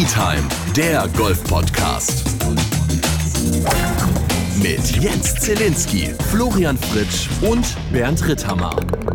Time, der Golf-Podcast. Mit Jens Zielinski, Florian Fritsch und Bernd Ritthammer.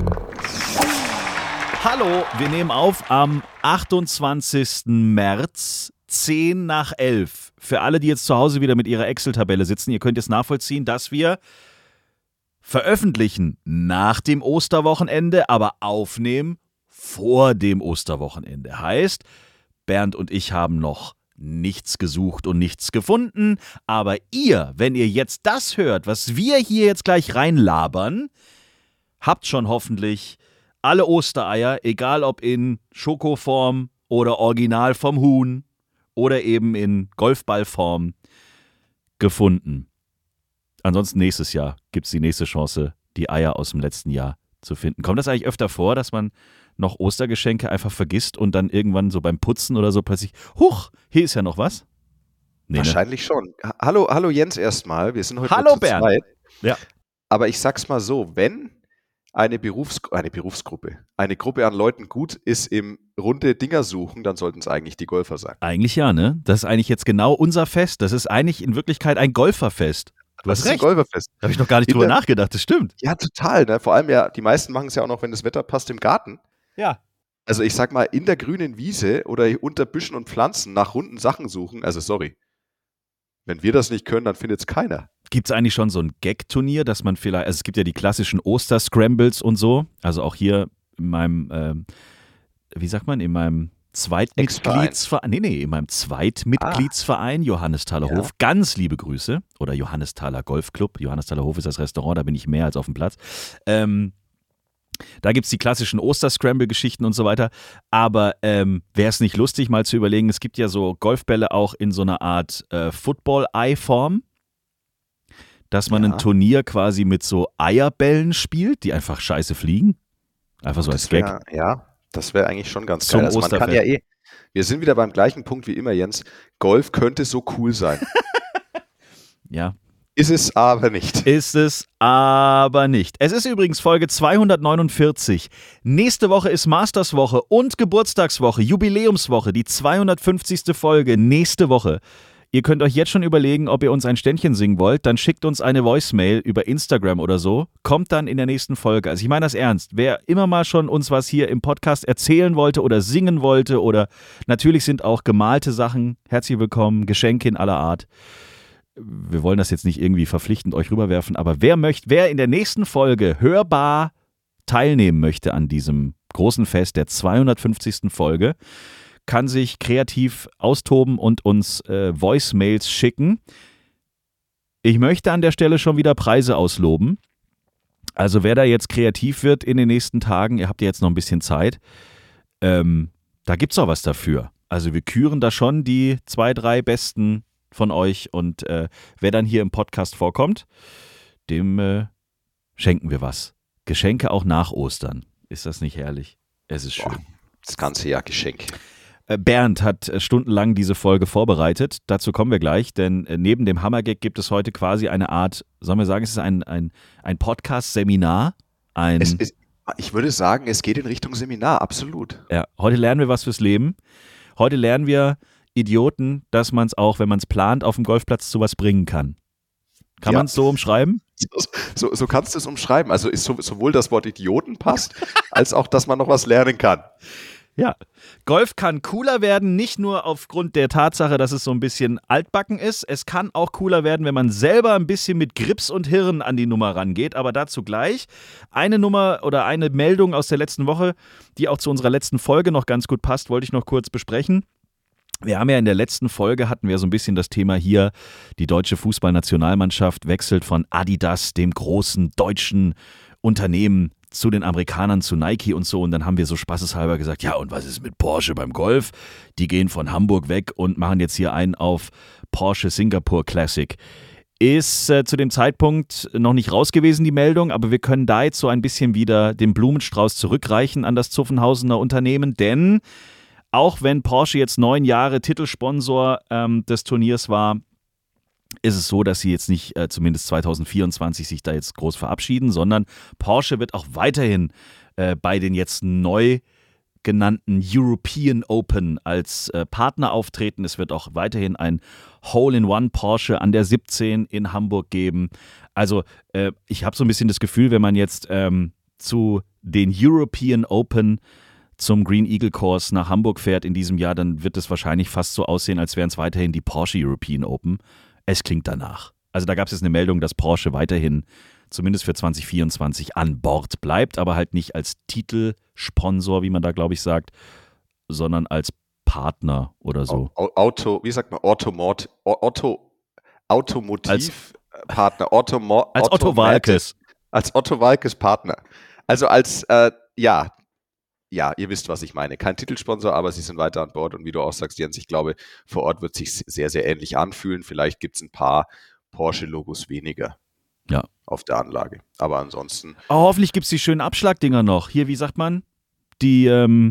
Hallo, wir nehmen auf am 28. März, 10 nach 11. Für alle, die jetzt zu Hause wieder mit ihrer Excel-Tabelle sitzen, ihr könnt jetzt nachvollziehen, dass wir veröffentlichen nach dem Osterwochenende, aber aufnehmen vor dem Osterwochenende. Heißt, Bernd und ich haben noch nichts gesucht und nichts gefunden, aber ihr, wenn ihr jetzt das hört, was wir hier jetzt gleich reinlabern, habt schon hoffentlich alle Ostereier, egal ob in Schokoform oder original vom Huhn oder eben in Golfballform, gefunden. Ansonsten nächstes Jahr gibt es die nächste Chance, die Eier aus dem letzten Jahr zu finden. Kommt das eigentlich öfter vor, dass man noch Ostergeschenke einfach vergisst und dann irgendwann so beim Putzen oder so plötzlich, huch, hier ist ja noch was? Nee, wahrscheinlich ne? schon. Hallo Jens erstmal, wir sind heute Hallo nur zu Bernd. zweit. Ja. Aber ich sag's mal so, wenn eine Berufsgruppe, eine Gruppe an Leuten gut ist im runde Dinger suchen, dann sollten es eigentlich die Golfer sein. Eigentlich ja, ne? Das ist eigentlich jetzt genau unser Fest. Das ist eigentlich in Wirklichkeit ein Golferfest. Du hast recht. Ein Golferfest. Da habe ich noch gar nicht drüber nachgedacht, das stimmt. Ja, total. Ne? Vor allem ja, die meisten machen es ja auch noch, wenn das Wetter passt, im Garten. Ja. Also ich sag mal, in der grünen Wiese oder unter Büschen und Pflanzen nach runden Sachen suchen, also sorry. Wenn wir das nicht können, dann findet es keiner. Gibt es eigentlich schon so ein Gag-Turnier, dass man vielleicht, also es gibt ja die klassischen Oster-Scrambles und so, also auch hier in meinem, in meinem Zweitmitgliedsverein, in meinem Zweitmitgliedsverein Johannesthaler Hof, ganz liebe Grüße, oder Johannesthaler Golfclub, Johannesthaler Hof ist das Restaurant, da bin ich mehr als auf dem Platz, da gibt es die klassischen Oster-Scramble-Geschichten und so weiter, aber wäre es nicht lustig, mal zu überlegen, es gibt ja so Golfbälle auch in so einer Art Football-Eye-Form, dass man ein Turnier quasi mit so Eierbällen spielt, die einfach scheiße fliegen, einfach so als Gag. Das wäre eigentlich schon ganz geil. Also man kann wir sind wieder beim gleichen Punkt wie immer, Jens, Golf könnte so cool sein. Ja. Ist es aber nicht. Es ist übrigens Folge 249. Nächste Woche ist Masterswoche und Geburtstagswoche, Jubiläumswoche, die 250. Folge nächste Woche. Ihr könnt euch jetzt schon überlegen, ob ihr uns ein Ständchen singen wollt, dann schickt uns eine Voicemail über Instagram oder so, kommt dann in der nächsten Folge. Also ich meine das ernst, wer immer mal schon uns was hier im Podcast erzählen wollte oder singen wollte oder natürlich sind auch gemalte Sachen, herzlich willkommen, Geschenke in aller Art. Wir wollen das jetzt nicht irgendwie verpflichtend euch rüberwerfen, aber wer in der nächsten Folge hörbar teilnehmen möchte an diesem großen Fest der 250. Folge, kann sich kreativ austoben und uns Voicemails schicken. Ich möchte an der Stelle schon wieder Preise ausloben. Also wer da jetzt kreativ wird in den nächsten Tagen, ihr habt ja jetzt noch ein bisschen Zeit, da gibt es auch was dafür. Also wir küren da schon die 2, 3 besten von euch und wer dann hier im Podcast vorkommt, dem schenken wir was. Geschenke auch nach Ostern. Ist das nicht herrlich? Es ist schön. Das ganze Jahr Geschenk. Bernd hat stundenlang diese Folge vorbereitet. Dazu kommen wir gleich, denn neben dem Hammergag gibt es heute quasi eine Art, sollen wir sagen, es ist ein Podcast-Seminar. Ich würde sagen, es geht in Richtung Seminar, absolut. Ja, heute lernen wir was fürs Leben. Heute lernen wir, Idioten, dass man es auch, wenn man es plant, auf dem Golfplatz zu was bringen kann. Kann man es so umschreiben? So kannst du es umschreiben. Also ist sowohl das Wort Idioten passt, als auch, dass man noch was lernen kann. Ja, Golf kann cooler werden, nicht nur aufgrund der Tatsache, dass es so ein bisschen altbacken ist. Es kann auch cooler werden, wenn man selber ein bisschen mit Grips und Hirn an die Nummer rangeht. Aber dazu gleich. Eine Nummer oder eine Meldung aus der letzten Woche, die auch zu unserer letzten Folge noch ganz gut passt, wollte ich noch kurz besprechen. Wir haben ja in der letzten Folge, hatten wir so ein bisschen das Thema hier, die deutsche Fußballnationalmannschaft wechselt von Adidas, dem großen deutschen Unternehmen, zu den Amerikanern, zu Nike und so. Und dann haben wir so spaßeshalber gesagt, ja, und was ist mit Porsche beim Golf? Die gehen von Hamburg weg und machen jetzt hier einen auf Porsche Singapore Classic. Ist zu dem Zeitpunkt noch nicht raus gewesen, die Meldung, aber wir können da jetzt so ein bisschen wieder den Blumenstrauß zurückreichen an das Zuffenhausener Unternehmen, denn auch wenn Porsche jetzt 9 Jahre Titelsponsor des Turniers war, ist es so, dass sie jetzt nicht zumindest 2024 sich da jetzt groß verabschieden, sondern Porsche wird auch weiterhin bei den jetzt neu genannten European Open als Partner auftreten. Es wird auch weiterhin ein Hole-in-One Porsche an der 17 in Hamburg geben. Also ich habe so ein bisschen das Gefühl, wenn man jetzt zu den European Open zum Green Eagle Course nach Hamburg fährt in diesem Jahr, dann wird es wahrscheinlich fast so aussehen, als wären es weiterhin die Porsche European Open. Es klingt danach. Also da gab es jetzt eine Meldung, dass Porsche weiterhin zumindest für 2024 an Bord bleibt, aber halt nicht als Titelsponsor, wie man da, glaube ich, sagt, sondern als Partner oder so. Automotivpartner. Als Otto Waalkes. Als Otto Waalkes Partner. Also als, ja, ihr wisst, was ich meine. Kein Titelsponsor, aber sie sind weiter an Bord. Und wie du auch sagst, Jens, ich glaube, vor Ort wird es sich sehr, sehr ähnlich anfühlen. Vielleicht gibt es ein paar Porsche-Logos weniger auf der Anlage. Aber ansonsten... Oh, hoffentlich gibt es die schönen Abschlagdinger noch. Hier, wie sagt man? Die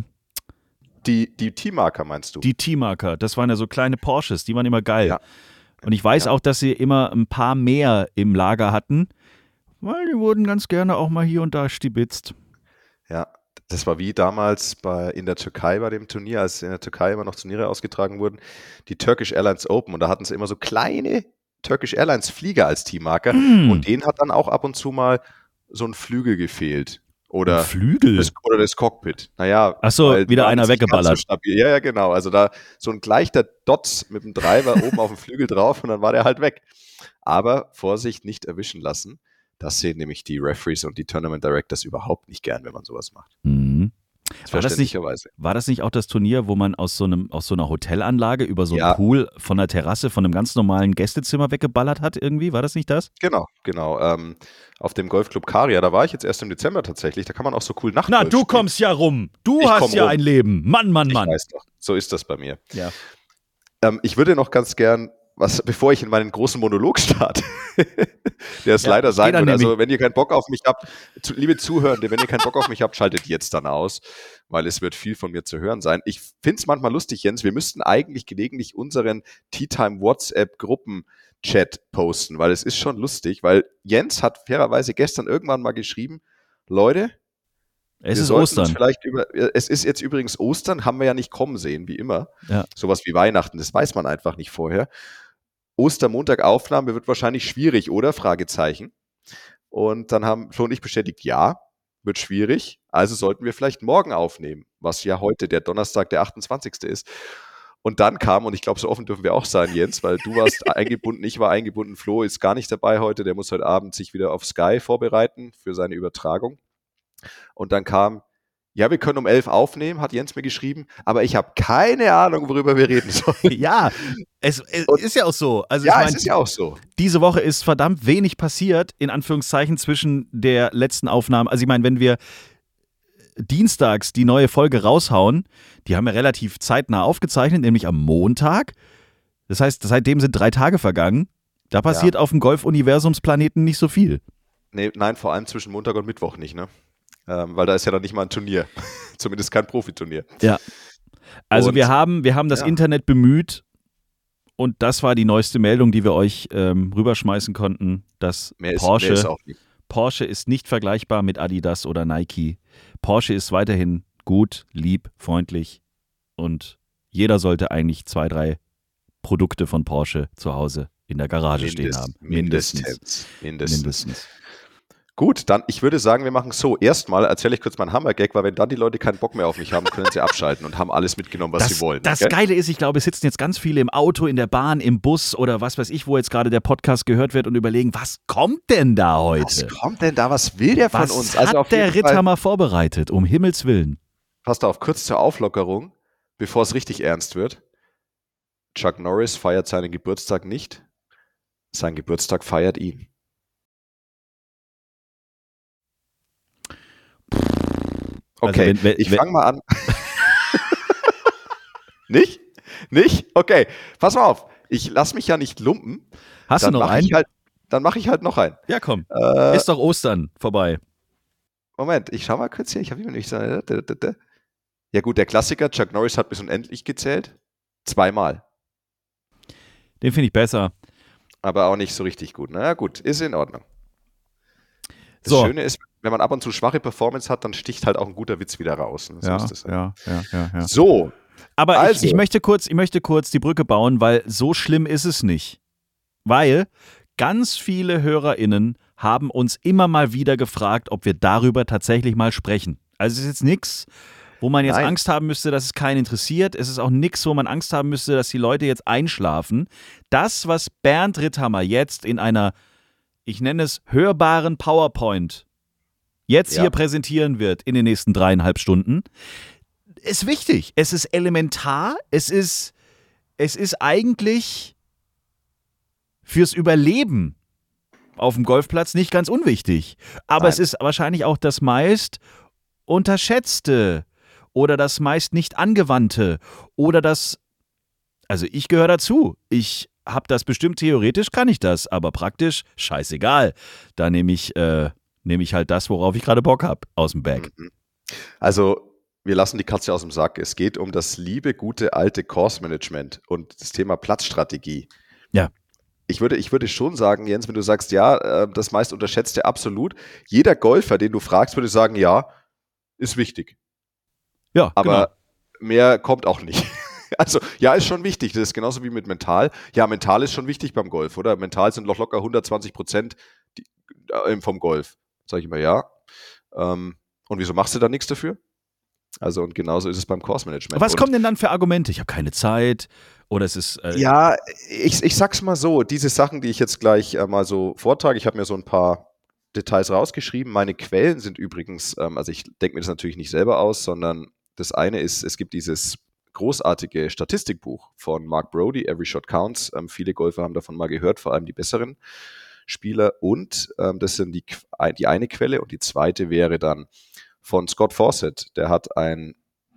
T-Marker meinst du? Die T-Marker. Das waren ja so kleine Porsches. Die waren immer geil. Ja. Und ich weiß auch, dass sie immer ein paar mehr im Lager hatten, weil die wurden ganz gerne auch mal hier und da stibitzt. Ja, das war wie damals in der Türkei bei dem Turnier, als in der Türkei immer noch Turniere ausgetragen wurden, die Turkish Airlines Open. Und da hatten sie immer so kleine Turkish Airlines Flieger als Teammarker. Und denen hat dann auch ab und zu mal so ein Flügel gefehlt. Oder ein Flügel? Oder das Cockpit. Naja. Achso, wieder einer weggeballert. So ja, genau. Also da so ein leichter Dots mit dem Treiber oben auf dem Flügel drauf und dann war der halt weg. Aber Vorsicht, nicht erwischen lassen. Das sehen nämlich die Referees und die Tournament Directors überhaupt nicht gern, wenn man sowas macht. Mhm. Verständlicherweise. War das nicht auch das Turnier, wo man aus so einer Hotelanlage über so einen Pool von der Terrasse von einem ganz normalen Gästezimmer weggeballert hat irgendwie? War das nicht das? Genau. Auf dem Golfclub Karia, da war ich jetzt erst im Dezember tatsächlich, da kann man auch so cool Nachtgolf spielen. Du kommst ja rum. Du hast ja ein Leben. Mann. Ich weiß doch, so ist das bei mir. Ja. Ich würde noch ganz gern, bevor ich in meinen großen Monolog starte, der es leider sein wird, also wenn ihr keinen Bock auf mich habt, liebe Zuhörende, wenn ihr keinen Bock auf mich habt, schaltet jetzt dann aus, weil es wird viel von mir zu hören sein. Ich finde es manchmal lustig, Jens, wir müssten eigentlich gelegentlich unseren Tea-Time WhatsApp-Gruppen-Chat posten, weil es ist schon lustig, weil Jens hat fairerweise gestern irgendwann mal geschrieben, Leute, es ist Ostern. Es ist jetzt übrigens Ostern, haben wir ja nicht kommen sehen, wie immer. Ja. Sowas wie Weihnachten, das weiß man einfach nicht vorher. Ostermontag Aufnahme wird wahrscheinlich schwierig, oder? Fragezeichen. Und dann haben Flo und ich bestätigt, ja, wird schwierig. Also sollten wir vielleicht morgen aufnehmen, was ja heute der Donnerstag, der 28. ist. Und dann kam, und ich glaube, so offen dürfen wir auch sein, Jens, weil du warst eingebunden, ich war eingebunden, Flo ist gar nicht dabei heute, der muss heute Abend sich wieder auf Sky vorbereiten für seine Übertragung. Und dann kam, ja, wir können um 11 aufnehmen, hat Jens mir geschrieben, aber ich habe keine Ahnung, worüber wir reden sollen. Ja, es ist ja auch so. Also ja, es ist ja auch so. Diese Woche ist verdammt wenig passiert, in Anführungszeichen, zwischen der letzten Aufnahme. Also ich meine, wenn wir dienstags die neue Folge raushauen, die haben wir relativ zeitnah aufgezeichnet, nämlich am Montag. Das heißt, seitdem sind 3 Tage vergangen. Da passiert auf dem Golf-Universumsplaneten nicht so viel. Nein, vor allem zwischen Montag und Mittwoch nicht, ne? Weil da ist ja dann nicht mal ein Turnier. Zumindest kein Profiturnier. Ja. Also und wir haben das Internet bemüht und das war die neueste Meldung, die wir euch rüberschmeißen konnten, dass Porsche ist nicht vergleichbar mit Adidas oder Nike. Porsche ist weiterhin gut, lieb, freundlich und jeder sollte eigentlich 2, 3 Produkte von Porsche zu Hause in der Garage stehen haben. Mindestens. Gut, dann, ich würde sagen, wir machen es so. Erstmal erzähle ich kurz meinen Hammer-Gag, weil wenn dann die Leute keinen Bock mehr auf mich haben, können sie abschalten und haben alles mitgenommen, was sie wollen. Das Geile ist, ich glaube, es sitzen jetzt ganz viele im Auto, in der Bahn, im Bus oder was weiß ich, wo jetzt gerade der Podcast gehört wird und überlegen, was kommt denn da heute? Was kommt denn da? Was will der von uns? Was hat der Ritthammer vorbereitet, um Himmels Willen? Passt auf, kurz zur Auflockerung, bevor es richtig ernst wird. Chuck Norris feiert seinen Geburtstag nicht. Sein Geburtstag feiert ihn. Okay, also ich fange mal an. Nicht? Okay, pass mal auf. Ich lasse mich ja nicht lumpen. Hast du noch einen? Dann mache ich halt noch einen. Ja, komm. Ist doch Ostern vorbei. Moment, ich schau mal kurz hier. Ich habe immer nicht so. Ja gut, der Klassiker, Chuck Norris hat bis unendlich gezählt. 2-mal. Den finde ich besser. Aber auch nicht so richtig gut. Na gut, ist in Ordnung. Das Schöne ist, wenn man ab und zu schwache Performance hat, dann sticht halt auch ein guter Witz wieder raus. So ist das halt. Ja. So. Aber also. ich möchte kurz die Brücke bauen, weil so schlimm ist es nicht. Weil ganz viele HörerInnen haben uns immer mal wieder gefragt, ob wir darüber tatsächlich mal sprechen. Also es ist jetzt nichts, wo man jetzt Angst haben müsste, dass es keinen interessiert. Es ist auch nichts, wo man Angst haben müsste, dass die Leute jetzt einschlafen. Das, was Bernd Ritthammer jetzt in einer, ich nenne es, hörbaren PowerPoint jetzt hier präsentieren wird in den nächsten 3,5 Stunden, ist wichtig. Es ist elementar. Es ist eigentlich fürs Überleben auf dem Golfplatz nicht ganz unwichtig. Aber es ist wahrscheinlich auch das meist unterschätzte oder das meist nicht angewandte oder das, also ich gehöre dazu. Ich habe das bestimmt, theoretisch kann ich das, aber praktisch scheißegal. Da nehme ich halt das, worauf ich gerade Bock habe, aus dem Bag. Also wir lassen die Katze aus dem Sack. Es geht um das liebe, gute, alte Course-Management und das Thema Platzstrategie. Ja. Ich würde schon sagen, Jens, wenn du sagst, ja, das meist unterschätzte absolut. Jeder Golfer, den du fragst, würde sagen, ja, ist wichtig. Ja, aber mehr kommt auch nicht. Also, ja, ist schon wichtig. Das ist genauso wie mit mental. Ja, mental ist schon wichtig beim Golf, oder? Mental sind noch locker 120% vom Golf. Sag ich immer, ja. Und wieso machst du da nichts dafür? Also, und genauso ist es beim Course-Management. Was kommen denn dann für Argumente? Ich habe keine Zeit oder es ist... Ja, ich sag's mal so, diese Sachen, die ich jetzt gleich mal so vortrage, ich habe mir so ein paar Details rausgeschrieben. Meine Quellen sind übrigens, also ich denke mir das natürlich nicht selber aus, sondern das eine ist, es gibt dieses großartige Statistikbuch von Mark Brody, Every Shot Counts. Viele Golfer haben davon mal gehört, vor allem die besseren Spieler. Und das sind die eine Quelle. Und die zweite wäre dann von Scott Fawcett. Der hat ein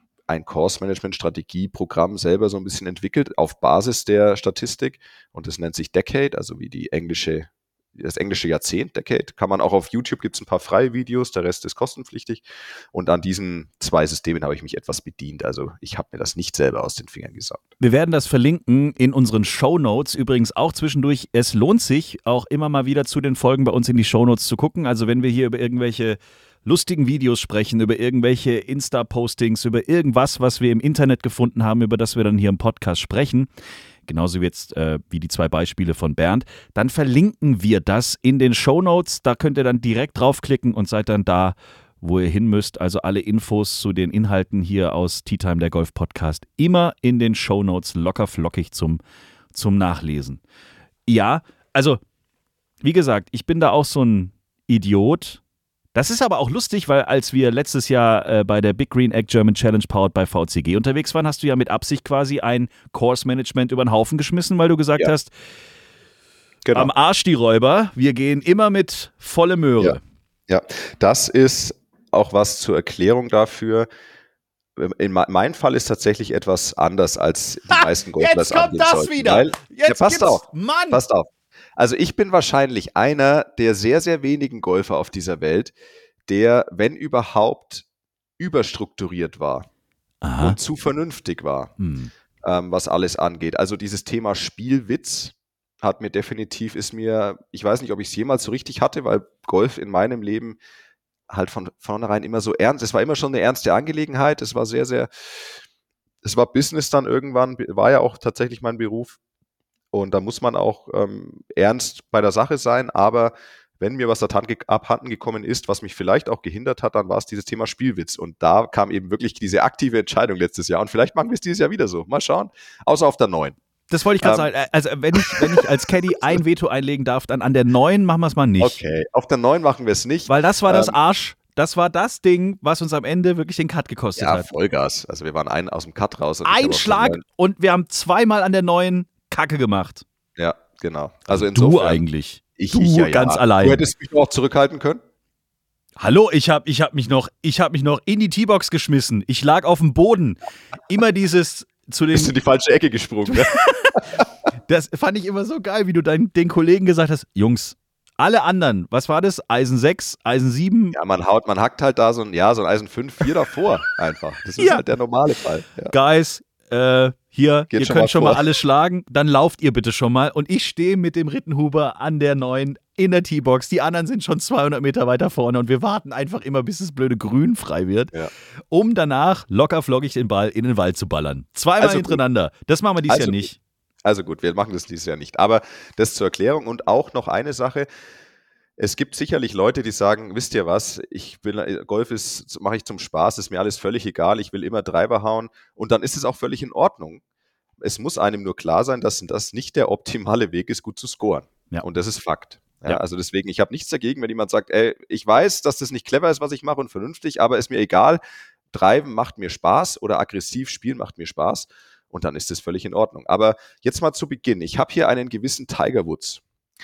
Course-Management-Strategie-Programm selber so ein bisschen entwickelt auf Basis der Statistik. Und das nennt sich Decade, also wie das englische Jahrzehnt, Decade. Kann man auch auf YouTube, gibt es ein paar freie Videos, der Rest ist kostenpflichtig. Und an diesen 2 Systemen habe ich mich etwas bedient. Also ich habe mir das nicht selber aus den Fingern gesaugt. Wir werden das verlinken in unseren Shownotes. Übrigens auch zwischendurch, es lohnt sich auch immer mal wieder zu den Folgen bei uns in die Shownotes zu gucken. Also wenn wir hier über irgendwelche lustigen Videos sprechen, über irgendwelche Insta-Postings, über irgendwas, was wir im Internet gefunden haben, über das wir dann hier im Podcast sprechen, genauso wie jetzt wie die 2 Beispiele von Bernd, dann verlinken wir das in den Shownotes. Da könnt ihr dann direkt draufklicken und seid dann da, wo ihr hin müsst. Also alle Infos zu den Inhalten hier aus Tea Time, der Golf-Podcast, immer in den Shownotes, locker flockig zum Nachlesen. Ja, also, wie gesagt, ich bin da auch so ein Idiot. Das ist aber auch lustig, weil als wir letztes Jahr bei der Big Green Egg German Challenge powered by VCG unterwegs waren, hast du ja mit Absicht quasi ein Course-Management über den Haufen geschmissen, weil du gesagt hast, genau, am Arsch die Räuber, wir gehen immer mit volle Möhre. Ja, das ist auch was zur Erklärung dafür. Mein Fall ist tatsächlich etwas anders als die meisten Golfer. Jetzt kommt das sollten, wieder. Weil, jetzt passt auf. Mann. Passt auf. Also ich bin wahrscheinlich einer der sehr, sehr wenigen Golfer auf dieser Welt, der, wenn überhaupt, überstrukturiert war und zu vernünftig war, was alles angeht. Also dieses Thema Spielwitz hat mir definitiv, ich weiß nicht, ob ich es jemals so richtig hatte, weil Golf in meinem Leben halt von vornherein immer so ernst, es war immer schon eine ernste Angelegenheit, es war es war Business dann irgendwann, war ja auch tatsächlich mein Beruf. Und da muss man auch ernst bei der Sache sein, aber wenn mir was abhanden gekommen ist, was mich vielleicht auch gehindert hat, dann war es dieses Thema Spielwitz. Und da kam eben wirklich diese aktive Entscheidung letztes Jahr. Und vielleicht machen wir es dieses Jahr wieder so. Mal schauen. Außer auf der 9. Das wollte ich gerade sagen. Also wenn ich als Caddy ein Veto einlegen darf, dann an der 9 machen wir es mal nicht. Okay, auf der 9 machen wir es nicht. Weil das war das Arsch. Das war das Ding, was uns am Ende wirklich den Cut gekostet hat. Ja, Vollgas. Also wir waren einen aus dem Cut raus. Ein Schlag und wir haben 2-mal an der 9 Kacke gemacht. Ja, genau. Also insofern, du eigentlich. Ich ganz allein. Du hättest mich auch zurückhalten können? Hallo, ich hab mich noch in die Teebox geschmissen. Ich lag auf dem Boden. Immer dieses zu den... Bist du in die falsche Ecke gesprungen, ne? Das fand ich immer so geil, wie du den Kollegen gesagt hast, Jungs, alle anderen, was war das? Eisen 6, Eisen 7? Ja, man hackt halt da so ein Eisen 5, 4 davor einfach. Das ist halt der normale Fall. Ja. Guys, hier, ihr könnt schon mal vor. alle schlagen, dann lauft ihr bitte schon mal. Und ich stehe mit dem Rittenhuber an der 9 in der Teebox, die anderen sind schon 200 Meter weiter vorne und wir warten einfach immer, bis das blöde Grün frei wird, um danach locker flockig den Ball in den Wald zu ballern. Zweimal hintereinander. Das machen wir dieses Jahr nicht. Also gut, wir machen das dieses Jahr nicht. Aber das zur Erklärung und auch noch eine Sache. Es gibt sicherlich Leute, die sagen, wisst ihr was, Golf mache ich zum Spaß, ist mir alles völlig egal, ich will immer Driver hauen und dann ist es auch völlig in Ordnung. Es muss einem nur klar sein, dass das nicht der optimale Weg ist, gut zu scoren. Ja. Und das ist Fakt. Ja. Also deswegen, ich habe nichts dagegen, wenn jemand sagt, ich weiß, dass das nicht clever ist, was ich mache und vernünftig, aber ist mir egal, Driven macht mir Spaß oder aggressiv spielen macht mir Spaß. Und dann ist das völlig in Ordnung. Aber jetzt mal zu Beginn. Ich habe hier einen gewissen Tiger Woods.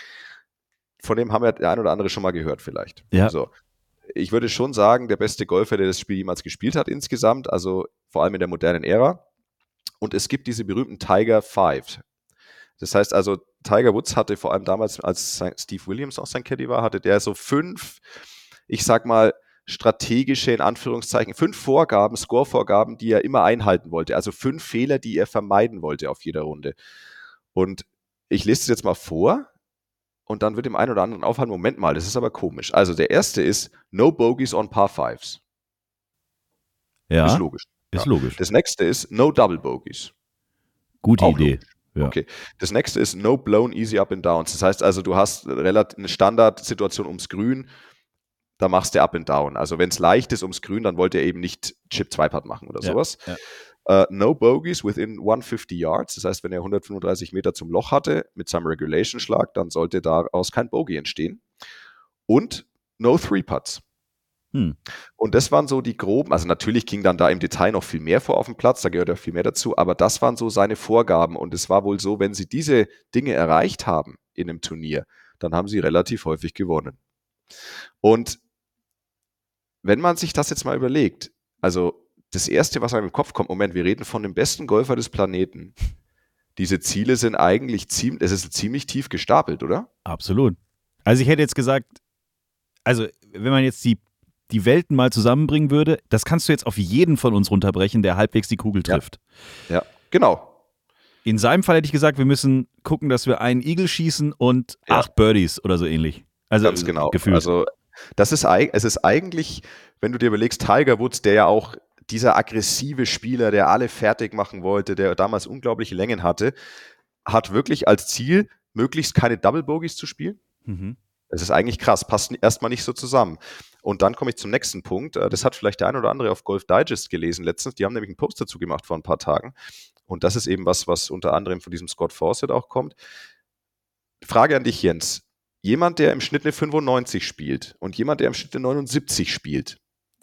Von dem haben wir der ein oder andere schon mal gehört vielleicht. Ja. So. Ich würde schon sagen, der beste Golfer, der das Spiel jemals gespielt hat insgesamt, also vor allem in der modernen Ära. Und es gibt diese berühmten Tiger 5. Das heißt also, Tiger Woods hatte vor allem damals, als Steve Williams auch sein Caddy war, hatte der so 5, ich sag mal, strategische, in Anführungszeichen, 5 Vorgaben, Score-Vorgaben, die er immer einhalten wollte. Also 5 Fehler, die er vermeiden wollte auf jeder Runde. Und ich lese es jetzt mal vor und dann wird dem einen oder anderen auffallen, Moment mal, das ist aber komisch. Also der erste ist No Bogeys on Par 5s. Ja, ist logisch. Ist logisch. Das nächste ist No Double Bogeys. Gute auch Idee. Ja. Okay. Das nächste ist No Blown Easy Up and Downs. Das heißt also, du hast eine Standardsituation ums Grün, da machst du Up and Down. Also wenn es leicht ist ums Grün, dann wollt ihr eben nicht Chip 2-Putt machen oder sowas. Ja. No Bogeys within 150 Yards. Das heißt, wenn er 135 Meter zum Loch hatte mit seinem Regulation-Schlag, dann sollte daraus kein Bogey entstehen. Und No Three-Putts. Und das waren so die groben, also natürlich ging dann da im Detail noch viel mehr vor auf dem Platz, da gehört ja viel mehr dazu, aber das waren so seine Vorgaben und es war wohl so, wenn sie diese Dinge erreicht haben in einem Turnier, dann haben sie relativ häufig gewonnen. Und wenn man sich das jetzt mal überlegt, also das Erste, was einem im Kopf kommt, Moment, wir reden von dem besten Golfer des Planeten. Diese Ziele sind eigentlich es ist ziemlich tief gestapelt, oder? Absolut. Also ich hätte jetzt gesagt, also wenn man jetzt die Welten mal zusammenbringen würde, das kannst du jetzt auf jeden von uns runterbrechen, der halbwegs die Kugel trifft. Ja, genau. In seinem Fall hätte ich gesagt, wir müssen gucken, dass wir einen Eagle schießen und 8 Birdies oder so ähnlich. Also ganz genau. Gefühlt. Also es ist eigentlich, wenn du dir überlegst, Tiger Woods, der ja auch dieser aggressive Spieler, der alle fertig machen wollte, der damals unglaubliche Längen hatte, hat wirklich als Ziel, möglichst keine Double Bogeys zu spielen. Das ist eigentlich krass, passt erstmal nicht so zusammen. Und dann komme ich zum nächsten Punkt. Das hat vielleicht der ein oder andere auf Golf Digest gelesen letztens. Die haben nämlich einen Post dazu gemacht vor ein paar Tagen. Und das ist eben was unter anderem von diesem Scott Fawcett auch kommt. Frage an dich, Jens. Jemand, der im Schnitt eine 95 spielt und jemand, der im Schnitt eine 79 spielt,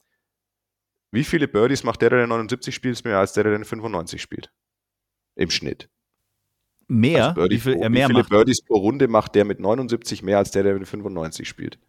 wie viele Birdies macht der eine 79 spielt, mehr als der eine 95 spielt? Im Schnitt. Mehr? Also wie viele macht. Birdies pro Runde macht der mit 79 mehr als der eine 95 spielt?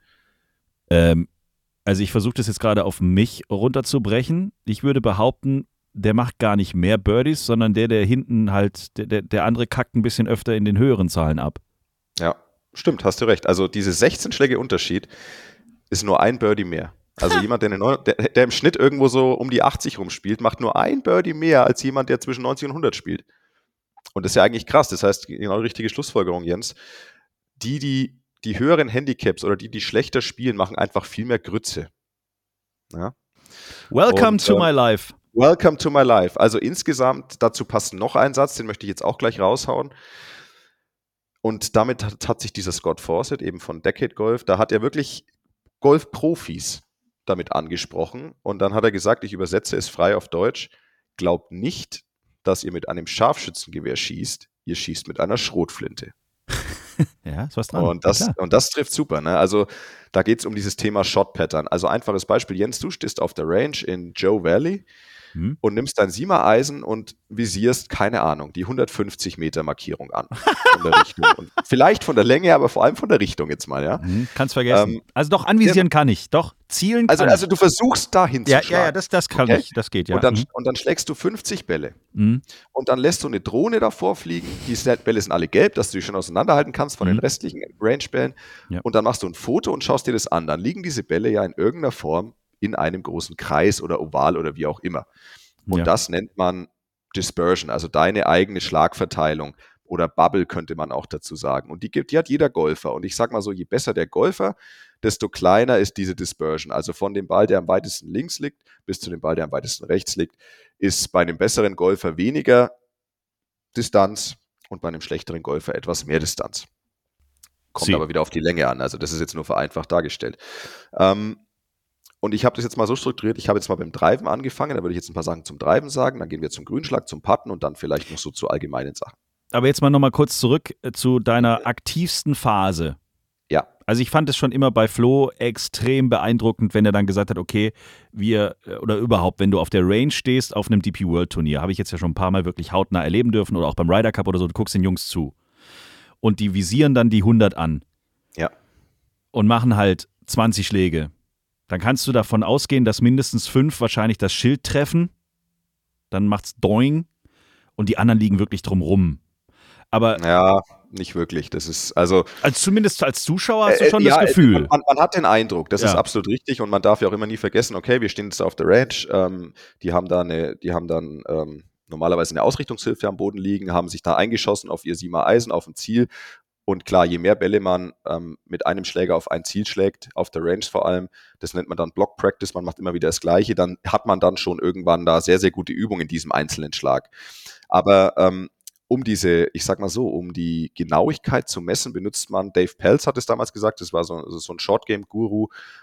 Also ich versuche das jetzt gerade auf mich runterzubrechen. Ich würde behaupten, der macht gar nicht mehr Birdies, sondern der hinten halt, der andere kackt ein bisschen öfter in den höheren Zahlen ab. Ja, stimmt, hast du recht. Also diese 16 Schläge Unterschied ist nur ein Birdie mehr. Also jemand, der im Schnitt irgendwo so um die 80 rumspielt, macht nur ein Birdie mehr als jemand, der zwischen 90 und 100 spielt. Und das ist ja eigentlich krass. Das heißt, genau die richtige Schlussfolgerung, Jens. Die höheren Handicaps oder die schlechter spielen, machen einfach viel mehr Grütze. Ja? Welcome to my life. Welcome to my life. Also insgesamt, dazu passt noch ein Satz, den möchte ich jetzt auch gleich raushauen. Und damit hat sich dieser Scott Fawcett eben von Decade Golf, da hat er wirklich Golfprofis damit angesprochen. Und dann hat er gesagt, ich übersetze es frei auf Deutsch, glaubt nicht, dass ihr mit einem Scharfschützengewehr schießt, ihr schießt mit einer Schrotflinte. Ja, ist was dran. Und das trifft super. Ne? Also da geht es um dieses Thema Shot Pattern. Also einfaches Beispiel, Jens, du stehst auf der Range in Joe Valley und nimmst dein 7er-Eisen und visierst, keine Ahnung, die 150 Meter Markierung an. Von der Richtung. Und vielleicht von der Länge, aber vor allem von der Richtung jetzt mal. Ja? Kannst vergessen. Also doch, anvisieren kann ich. Doch, zielen kann ich. Also du versuchst dahin zu schlagen. Ja, das kann ich. Das geht, ja. Und dann schlägst du 50 Bälle. Und dann lässt du eine Drohne davor fliegen. Die Bälle sind alle gelb, dass du die schon auseinanderhalten kannst von den restlichen Range-Bällen. Ja. Und dann machst du ein Foto und schaust dir das an. Dann liegen diese Bälle ja in irgendeiner Form in einem großen Kreis oder Oval oder wie auch immer. Und das nennt man Dispersion, also deine eigene Schlagverteilung. oder Bubble könnte man auch dazu sagen. Und die hat jeder Golfer. Und ich sag mal so, je besser der Golfer, desto kleiner ist diese Dispersion. Also von dem Ball, der am weitesten links liegt, bis zu dem Ball, der am weitesten rechts liegt, ist bei einem besseren Golfer weniger Distanz und bei einem schlechteren Golfer etwas mehr Distanz. Kommt aber wieder auf die Länge an. Also das ist jetzt nur vereinfacht dargestellt. Und ich habe das jetzt mal so strukturiert, ich habe jetzt mal beim Driven angefangen, da würde ich jetzt ein paar Sachen zum Driven sagen, dann gehen wir zum Grünschlag, zum Putten und dann vielleicht noch so zu allgemeinen Sachen. Aber jetzt mal nochmal kurz zurück zu deiner aktivsten Phase. Ja. Also ich fand es schon immer bei Flo extrem beeindruckend, wenn er dann gesagt hat, okay, oder überhaupt, wenn du auf der Range stehst, auf einem DP World Turnier, habe ich jetzt ja schon ein paar Mal wirklich hautnah erleben dürfen oder auch beim Ryder Cup oder so, du guckst den Jungs zu und die visieren dann die 100 an. Ja. Und machen halt 20 Schläge. Dann kannst du davon ausgehen, dass mindestens 5 wahrscheinlich das Schild treffen, dann macht's Doing und die anderen liegen wirklich drum rum. Aber ja, nicht wirklich. Das ist also zumindest als Zuschauer hast du schon das Gefühl. Man hat den Eindruck, das ist absolut richtig und man darf ja auch immer nie vergessen, okay, wir stehen jetzt auf der Range, die haben dann normalerweise eine Ausrichtungshilfe am Boden liegen, haben sich da eingeschossen auf ihr 7er Eisen auf dem Ziel und klar, je mehr Bälle man mit einem Schläger auf ein Ziel schlägt, auf der Range vor allem, das nennt man dann Block Practice, man macht immer wieder das Gleiche, dann hat man dann schon irgendwann da sehr, sehr gute Übung in diesem einzelnen Schlag. Aber um die Genauigkeit zu messen, benutzt man, Dave Pelz hat es damals gesagt, das war so ein Short-Game-Guru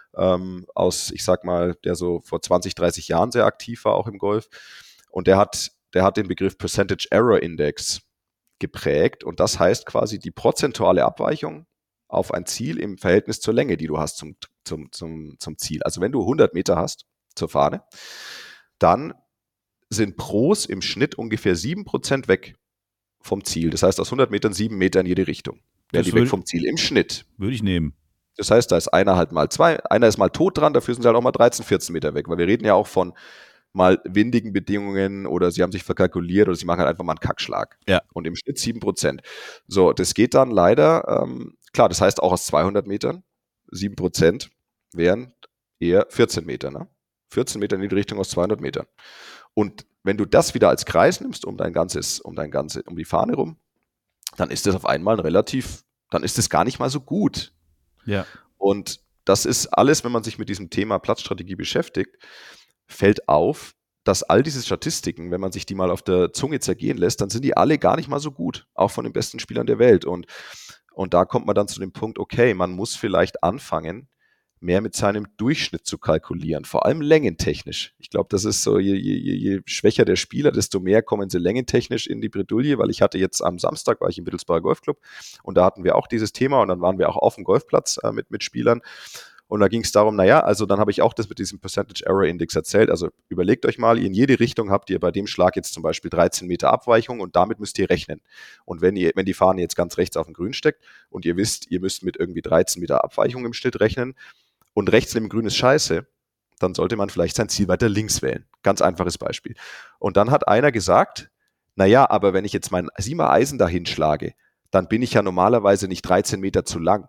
der so vor 20, 30 Jahren sehr aktiv war, auch im Golf. Und der hat den Begriff Percentage Error Index geprägt und das heißt quasi die prozentuale Abweichung auf ein Ziel im Verhältnis zur Länge, die du hast zum Ziel. Also wenn du 100 Meter hast zur Fahne, dann sind Pros im Schnitt ungefähr 7% weg vom Ziel. Das heißt, aus 100 Metern 7 Meter in jede Richtung. Wären die weg vom Ziel im Schnitt. Würde ich nehmen. Das heißt, da ist einer halt mal 2, einer ist mal tot dran, dafür sind sie halt auch mal 13, 14 Meter weg. Weil wir reden ja auch von mal windigen Bedingungen oder sie haben sich verkalkuliert oder sie machen halt einfach mal einen Kackschlag. Ja. Und im Schnitt 7%. So, das geht dann leider, klar, das heißt auch aus 200 Metern 7% wären eher 14 Meter. Ne? 14 Meter in die Richtung aus 200 Metern. Und wenn du das wieder als Kreis nimmst um die Fahne rum, dann ist das auf einmal dann ist das gar nicht mal so gut. Ja. Und das ist alles, wenn man sich mit diesem Thema Platzstrategie beschäftigt, fällt auf, dass all diese Statistiken, wenn man sich die mal auf der Zunge zergehen lässt, dann sind die alle gar nicht mal so gut, auch von den besten Spielern der Welt. Und da kommt man dann zu dem Punkt, okay, man muss vielleicht anfangen, mehr mit seinem Durchschnitt zu kalkulieren, vor allem längentechnisch. Ich glaube, das ist so, je schwächer der Spieler, desto mehr kommen sie längentechnisch in die Bredouille, weil ich hatte jetzt am Samstag, war ich im Wittelsbacher Golfclub und da hatten wir auch dieses Thema und dann waren wir auch auf dem Golfplatz mit Spielern und da ging es darum, also dann habe ich auch das mit diesem Percentage Error Index erzählt, also überlegt euch mal, in jede Richtung habt ihr bei dem Schlag jetzt zum Beispiel 13 Meter Abweichung und damit müsst ihr rechnen. Und wenn die Fahne jetzt ganz rechts auf dem Grün steckt und ihr wisst, ihr müsst mit irgendwie 13 Meter Abweichung im Schnitt rechnen, und rechts neben Grün ist scheiße, dann sollte man vielleicht sein Ziel weiter links wählen. Ganz einfaches Beispiel. Und dann hat einer gesagt, aber wenn ich jetzt mein 7er Eisen dahin schlage, dann bin ich ja normalerweise nicht 13 Meter zu lang.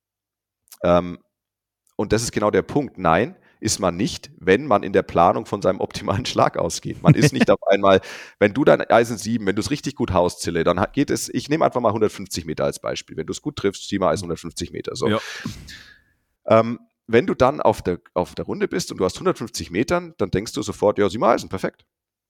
Und das ist genau der Punkt. Nein, ist man nicht, wenn man in der Planung von seinem optimalen Schlag ausgeht. Man ist nicht auf einmal, wenn du dein Eisen 7, wenn du es richtig gut haust, Zille, dann geht es, ich nehme einfach mal 150 Meter als Beispiel. Wenn du es gut triffst, 7er Eisen 150 Meter. So. Ja. Wenn du dann auf der Runde bist und du hast 150 Metern, dann denkst du sofort, ja, 7er Eisen, perfekt.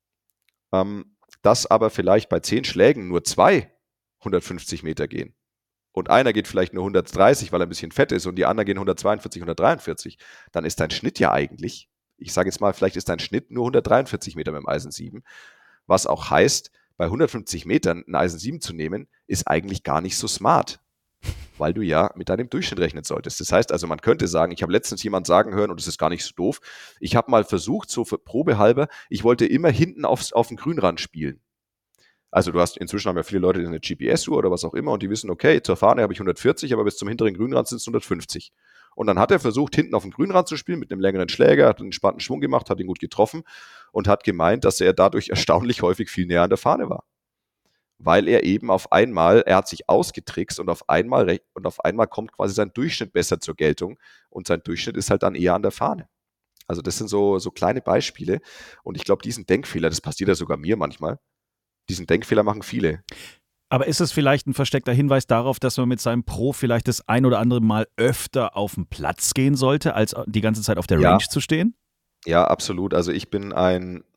Dass aber vielleicht bei 10 Schlägen nur 2 150 Meter gehen und einer geht vielleicht nur 130, weil er ein bisschen fett ist und die anderen gehen 142, 143, dann ist dein Schnitt ja eigentlich, ich sage jetzt mal, vielleicht ist dein Schnitt nur 143 Meter mit dem Eisen 7, was auch heißt, bei 150 Metern ein Eisen 7 zu nehmen, ist eigentlich gar nicht so smart. Weil du ja mit deinem Durchschnitt rechnen solltest. Das heißt also, man könnte sagen, ich habe letztens jemand sagen hören, und das ist gar nicht so doof, ich habe mal versucht, so für probehalber, ich wollte immer hinten auf den Grünrand spielen. Also inzwischen haben ja viele Leute eine GPS-Uhr oder was auch immer und die wissen, okay, zur Fahne habe ich 140, aber bis zum hinteren Grünrand sind es 150. Und dann hat er versucht, hinten auf dem Grünrand zu spielen mit einem längeren Schläger, hat einen entspannten Schwung gemacht, hat ihn gut getroffen und hat gemeint, dass er dadurch erstaunlich häufig viel näher an der Fahne war. Weil er eben er hat sich ausgetrickst und auf einmal kommt quasi sein Durchschnitt besser zur Geltung und sein Durchschnitt ist halt dann eher an der Fahne. Also das sind so kleine Beispiele und ich glaube, diesen Denkfehler, das passiert ja sogar mir manchmal, diesen Denkfehler machen viele. Aber ist es vielleicht ein versteckter Hinweis darauf, dass man mit seinem Pro vielleicht das ein oder andere Mal öfter auf den Platz gehen sollte, als die ganze Zeit auf der Range zu stehen? Ja, absolut. Also ich bin immer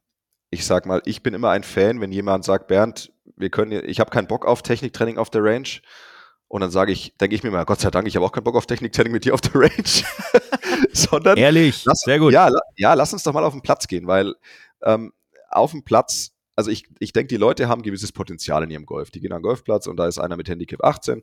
ein Fan, wenn jemand sagt, Bernd, ich habe keinen Bock auf Techniktraining auf der Range. Und dann denke ich mir mal, Gott sei Dank, ich habe auch keinen Bock auf Techniktraining mit dir auf der Range. Sondern Ehrlich, sehr gut. Ja, lass uns doch mal auf den Platz gehen, weil auf dem Platz, also ich denke, die Leute haben gewisses Potenzial in ihrem Golf. Die gehen an den Golfplatz und da ist einer mit Handicap 18.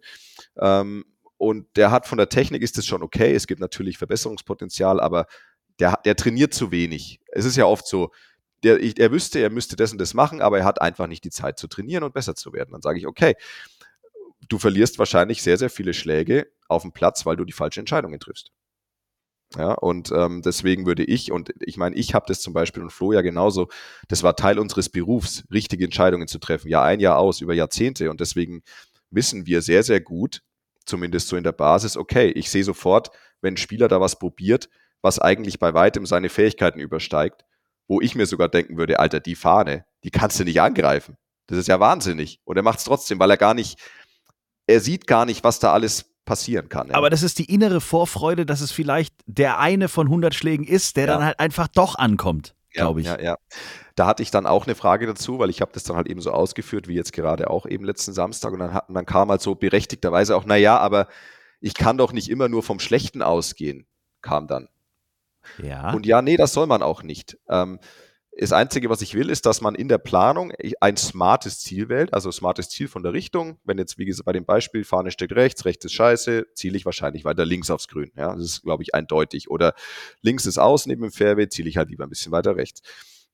Und der hat von der Technik ist das schon okay. Es gibt natürlich Verbesserungspotenzial, aber der trainiert zu wenig. Es ist ja oft so, er müsste das und das machen, aber er hat einfach nicht die Zeit zu trainieren und besser zu werden. Dann sage ich, okay, du verlierst wahrscheinlich sehr, sehr viele Schläge auf dem Platz, weil du die falsche Entscheidungen triffst. Ja, und deswegen würde ich meine, ich habe das zum Beispiel und Flo ja genauso, das war Teil unseres Berufs, richtige Entscheidungen zu treffen, Jahr ein, Jahr aus, über Jahrzehnte, und deswegen wissen wir sehr, sehr gut, zumindest so in der Basis, okay, ich sehe sofort, wenn ein Spieler da was probiert, was eigentlich bei weitem seine Fähigkeiten übersteigt, wo ich mir sogar denken würde, Alter, die Fahne, die kannst du nicht angreifen. Das ist ja wahnsinnig. Und er macht es trotzdem, weil er sieht gar nicht, was da alles passieren kann. Ja. Aber das ist die innere Vorfreude, dass es vielleicht der eine von 100 Schlägen ist, der dann halt einfach doch ankommt, glaube ich. Ja. Da hatte ich dann auch eine Frage dazu, weil ich habe das dann halt eben so ausgeführt, wie jetzt gerade auch eben letzten Samstag, und dann kam halt so berechtigterweise auch, naja, aber ich kann doch nicht immer nur vom Schlechten ausgehen, kam dann. Ja. Und ja, nee, das soll man auch nicht. Das Einzige, was ich will, ist, dass man in der Planung ein smartes Ziel wählt, also smartes Ziel von der Richtung. Wenn jetzt, wie gesagt, bei dem Beispiel, Fahne steckt rechts ist scheiße, ziele ich wahrscheinlich weiter links aufs Grün. Ja, das ist, glaube ich, eindeutig. Oder links ist aus neben dem Fairway, ziele ich halt lieber ein bisschen weiter rechts.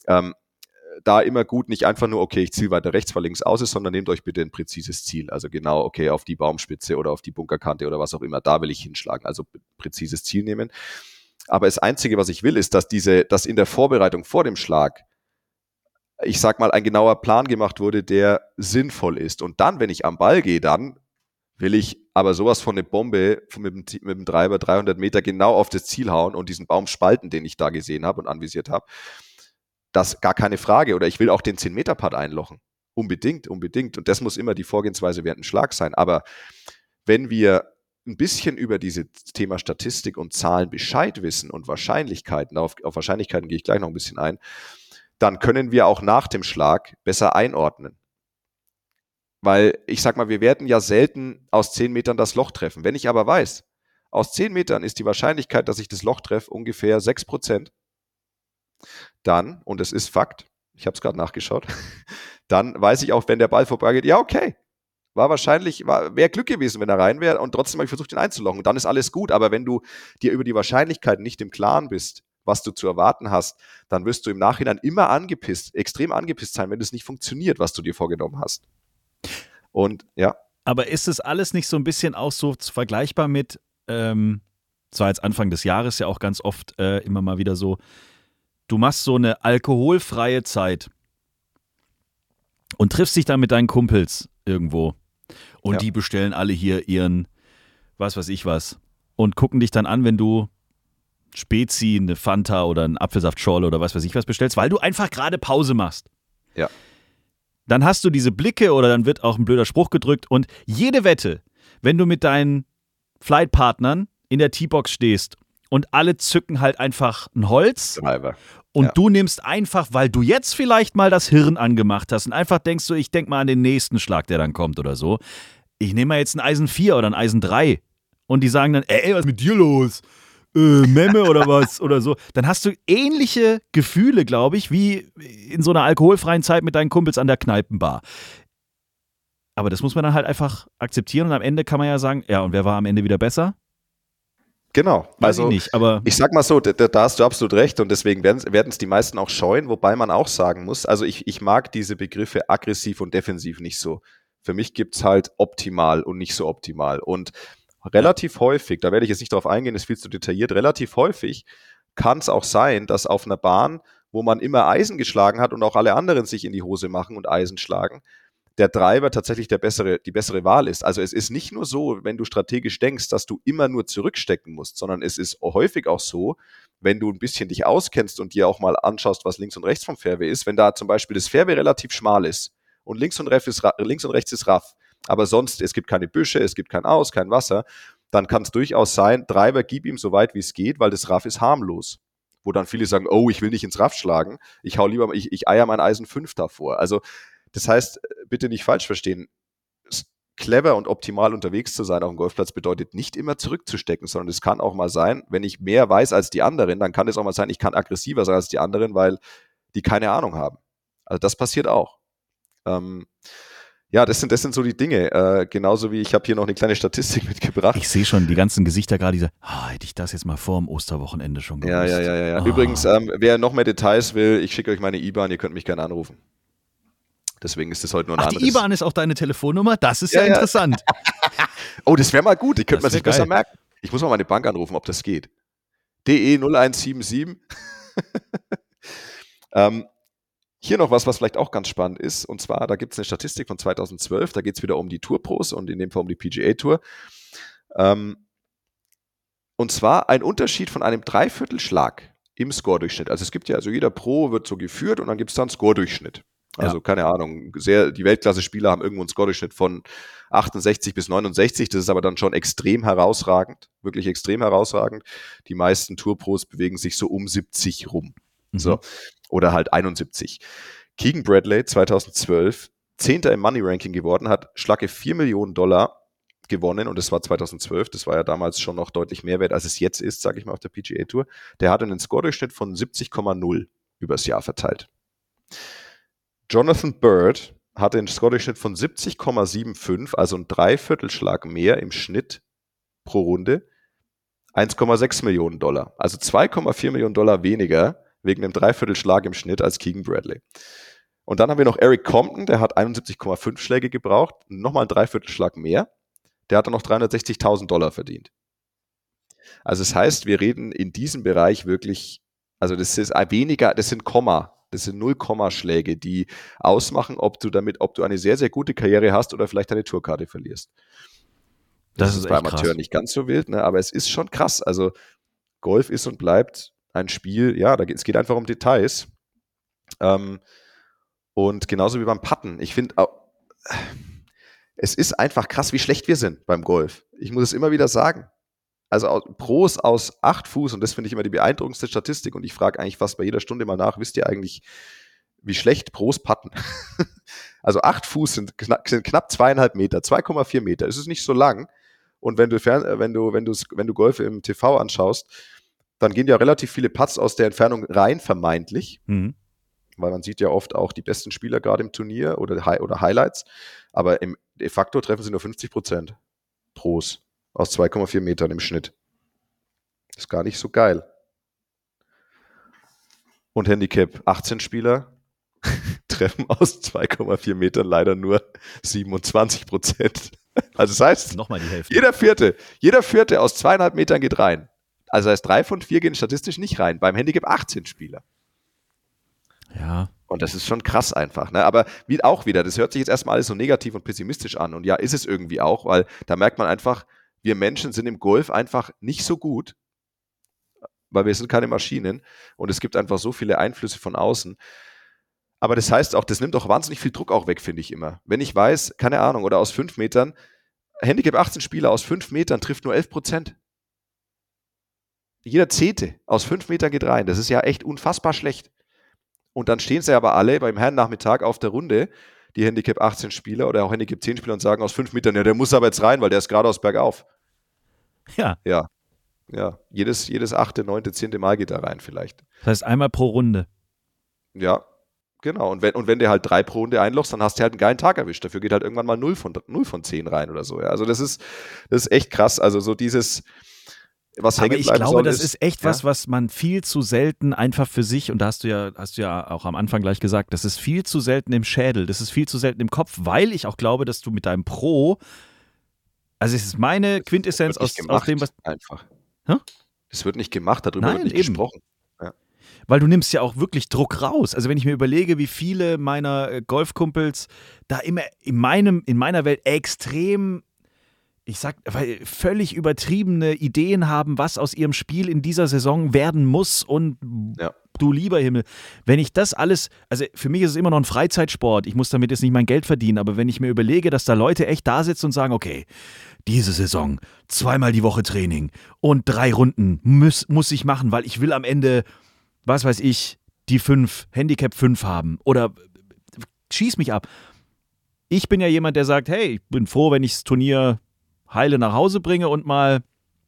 Da immer gut, nicht einfach nur, okay, ich ziele weiter rechts, weil links aus ist, sondern nehmt euch bitte ein präzises Ziel. Also genau, okay, auf die Baumspitze oder auf die Bunkerkante oder was auch immer, da will ich hinschlagen. Also präzises Ziel nehmen. Aber das Einzige, was ich will, ist, dass in der Vorbereitung vor dem Schlag, ich sag mal, ein genauer Plan gemacht wurde, der sinnvoll ist. Und dann, wenn ich am Ball gehe, dann will ich aber sowas von eine Bombe mit dem Treiber 300 Meter genau auf das Ziel hauen und diesen Baum spalten, den ich da gesehen habe und anvisiert habe. Das gar keine Frage. Oder ich will auch den 10-Meter-Putt einlochen. Unbedingt. Und das muss immer die Vorgehensweise während dem Schlag sein. Aber wenn wir ein bisschen über dieses Thema Statistik und Zahlen Bescheid wissen und Wahrscheinlichkeiten, auf Wahrscheinlichkeiten gehe ich gleich noch ein bisschen ein, dann können wir auch nach dem Schlag besser einordnen. Weil, ich sag mal, wir werden ja selten aus 10 Metern das Loch treffen. Wenn ich aber weiß, aus 10 Metern ist die Wahrscheinlichkeit, dass ich das Loch treffe, ungefähr 6%, dann, und es ist Fakt, ich habe es gerade nachgeschaut, dann weiß ich auch, wenn der Ball vorbeigeht, ja, okay, wäre Glück gewesen, wenn er rein wäre, und trotzdem habe ich versucht, ihn einzulochen. Und dann ist alles gut. Aber wenn du dir über die Wahrscheinlichkeiten nicht im Klaren bist, was du zu erwarten hast, dann wirst du im Nachhinein immer extrem angepisst sein, wenn es nicht funktioniert, was du dir vorgenommen hast. Und ja. Aber ist es alles nicht so ein bisschen auch so vergleichbar mit, zwar jetzt Anfang des Jahres ja auch ganz oft immer mal wieder so, du machst so eine alkoholfreie Zeit und triffst dich dann mit deinen Kumpels irgendwo. Und die bestellen alle hier ihren, was weiß ich was, und gucken dich dann an, wenn du Spezi, eine Fanta oder einen Apfelsaftschorle oder was weiß ich was bestellst, weil du einfach gerade Pause machst. Ja. Dann hast du diese Blicke oder dann wird auch ein blöder Spruch gedrückt, und jede Wette, wenn du mit deinen Flightpartnern in der T-Box stehst und alle zücken halt einfach ein Holz Driver. und du nimmst einfach, weil du jetzt vielleicht mal das Hirn angemacht hast und einfach denkst so, ich denk mal an den nächsten Schlag, der dann kommt oder so. Ich nehme mal jetzt ein Eisen 4 oder ein Eisen 3 und die sagen dann, ey, was ist mit dir los? Memme oder was oder so. Dann hast du ähnliche Gefühle, glaube ich, wie in so einer alkoholfreien Zeit mit deinen Kumpels an der Kneipenbar. Aber das muss man dann halt einfach akzeptieren, und am Ende kann man ja sagen, ja, und wer war am Ende wieder besser? Genau. Weiß ich nicht, aber ich sag mal so, da hast du absolut recht, und deswegen werden es die meisten auch scheuen, wobei man auch sagen muss, also ich mag diese Begriffe aggressiv und defensiv nicht so. Für mich gibt es halt optimal und nicht so optimal. Und relativ häufig, da werde ich jetzt nicht drauf eingehen, ist viel zu detailliert, relativ häufig kann es auch sein, dass auf einer Bahn, wo man immer Eisen geschlagen hat und auch alle anderen sich in die Hose machen und Eisen schlagen, der Driver tatsächlich die bessere Wahl ist. Also es ist nicht nur so, wenn du strategisch denkst, dass du immer nur zurückstecken musst, sondern es ist häufig auch so, wenn du ein bisschen dich auskennst und dir auch mal anschaust, was links und rechts vom Fairway ist, wenn da zum Beispiel das Fairway relativ schmal ist und links und rechts ist raff, aber sonst, es gibt keine Büsche, es gibt kein Wasser, dann kann es durchaus sein, Driver, gib ihm so weit wie es geht, weil das Rough ist harmlos. Wo dann viele sagen, oh, ich will nicht ins Rough schlagen, ich eier mein Eisen 5 davor. Also das heißt, bitte nicht falsch verstehen, clever und optimal unterwegs zu sein auf dem Golfplatz bedeutet nicht immer zurückzustecken, sondern es kann auch mal sein, wenn ich mehr weiß als die anderen, dann kann es auch mal sein, ich kann aggressiver sein als die anderen, weil die keine Ahnung haben. Also das passiert auch. Ja, das sind so die Dinge. Genauso wie ich habe hier noch eine kleine Statistik mitgebracht. Ich sehe schon die ganzen Gesichter gerade, hätte ich das jetzt mal vor dem Osterwochenende schon gewusst. Ja. Übrigens, wer noch mehr Details will, ich schicke euch meine IBAN, ihr könnt mich gerne anrufen. Deswegen ist das heute nur ein anderes. Die IBAN ist auch deine Telefonnummer? Das ist ja interessant. Oh, das wäre mal gut, die könnte man sich besser merken. Ich muss mal meine Bank anrufen, ob das geht. DE 0177. Hier noch was vielleicht auch ganz spannend ist, und zwar, da gibt es eine Statistik von 2012, da geht es wieder um die Tour-Pros und in dem Fall um die PGA-Tour. Und zwar ein Unterschied von einem Dreiviertelschlag im Score-Durchschnitt. Also es gibt ja, also jeder Pro wird so geführt und dann gibt es dann Score-Durchschnitt. Also keine Ahnung, die Weltklasse-Spieler haben irgendwo einen Score-Durchschnitt von 68 bis 69, das ist aber dann schon extrem herausragend, wirklich extrem herausragend. Die meisten Tour-Pros bewegen sich so um 70 rum. So. Oder halt 71. Keegan Bradley 2012, 10. im Money Ranking geworden, hat schlacke $4 Millionen gewonnen und das war 2012, das war ja damals schon noch deutlich mehr wert, als es jetzt ist, sage ich mal, auf der PGA Tour. Der hatte einen Score-Durchschnitt von 70,0 übers Jahr verteilt. Jonathan Bird hatte einen Score-Durchschnitt von 70,75, also ein Dreiviertelschlag mehr im Schnitt pro Runde, $1,6 Millionen, also $2,4 Millionen weniger wegen einem Dreiviertelschlag im Schnitt als Keegan Bradley. Und dann haben wir noch Eric Compton, der hat 71,5 Schläge gebraucht, nochmal ein Dreiviertelschlag mehr. Der hat dann noch $360.000 verdient. Also das heißt, wir reden in diesem Bereich wirklich, also das ist weniger, das sind 0-Komma-Schläge, die ausmachen, ob du eine sehr, sehr gute Karriere hast oder vielleicht eine Tourkarte verlierst. Das ist bei Amateuren nicht ganz so wild, ne? Aber es ist schon krass. Also Golf ist und bleibt ein Spiel, ja, es geht einfach um Details. Und genauso wie beim Putten. Ich finde, es ist einfach krass, wie schlecht wir sind beim Golf. Ich muss es immer wieder sagen. Also Pros aus 8 Fuß, und das finde ich immer die beeindruckendste Statistik, und ich frage eigentlich fast bei jeder Stunde mal nach, wisst ihr eigentlich, wie schlecht Pros putten? Also 8 Fuß sind knapp 2,5 Meter, 2,4 Meter. Es ist nicht so lang. Und wenn du Golf im TV anschaust, dann gehen ja relativ viele Putts aus der Entfernung rein, vermeintlich. Weil man sieht ja oft auch die besten Spieler gerade im Turnier oder Highlights. Aber de facto treffen sie nur 50% Pros aus 2,4 Metern im Schnitt. Das ist gar nicht so geil. Und Handicap 18 Spieler treffen aus 2,4 Metern leider nur 27%. Also das heißt, nochmal die Hälfte. Jeder Vierte aus 2,5 Metern geht rein. Also das heißt, 3 von 4 gehen statistisch nicht rein, beim Handicap 18 Spieler. Ja. Und das ist schon krass einfach, ne? Aber das hört sich jetzt erstmal alles so negativ und pessimistisch an. Und ja, ist es irgendwie auch, weil da merkt man einfach, wir Menschen sind im Golf einfach nicht so gut, weil wir sind keine Maschinen und es gibt einfach so viele Einflüsse von außen. Aber das heißt auch, das nimmt auch wahnsinnig viel Druck auch weg, finde ich immer. Wenn ich weiß, keine Ahnung, oder aus 5 Metern, Handicap 18 Spieler aus 5 Metern trifft nur 11%. Jeder 10. aus 5 Metern geht rein. Das ist ja echt unfassbar schlecht. Und dann stehen sie aber alle beim Herrennachmittag auf der Runde, die Handicap 18 Spieler oder auch Handicap 10 Spieler, und sagen aus 5 Metern, ja, der muss aber jetzt rein, weil der ist geradeaus bergauf. Ja. Ja. Jedes 8., 9., 10. Mal geht da rein vielleicht. Das heißt einmal pro Runde. Ja, genau. Und wenn du halt 3 pro Runde einlochst, dann hast du halt einen geilen Tag erwischt. Dafür geht halt irgendwann mal 0 von 10 rein oder so. Ja. Also das ist echt krass. Also so dieses, was hängen bleiben soll. Aber ich glaube, das ist echt was man viel zu selten einfach für sich, und da hast du ja auch am Anfang gleich gesagt, das ist viel zu selten im Schädel, das ist viel zu selten im Kopf, weil ich auch glaube, dass du mit deinem Pro, also es ist meine Quintessenz aus dem, was... Einfach. Hä? Das wird nicht gemacht, darüber wird nicht gesprochen. Ja. Weil du nimmst ja auch wirklich Druck raus. Also wenn ich mir überlege, wie viele meiner Golfkumpels da immer in meiner Welt extrem, völlig übertriebene Ideen haben, was aus ihrem Spiel in dieser Saison werden muss und du lieber Himmel. Wenn ich das alles, also für mich ist es immer noch ein Freizeitsport, ich muss damit jetzt nicht mein Geld verdienen, aber wenn ich mir überlege, dass da Leute echt da sitzen und sagen, okay, diese Saison 2-mal die Woche Training und 3 Runden muss ich machen, weil ich will am Ende, was weiß ich, die Handicap 5 haben oder schieß mich ab. Ich bin ja jemand, der sagt, hey, ich bin froh, wenn ich das Turnier heile nach Hause bringe und mal,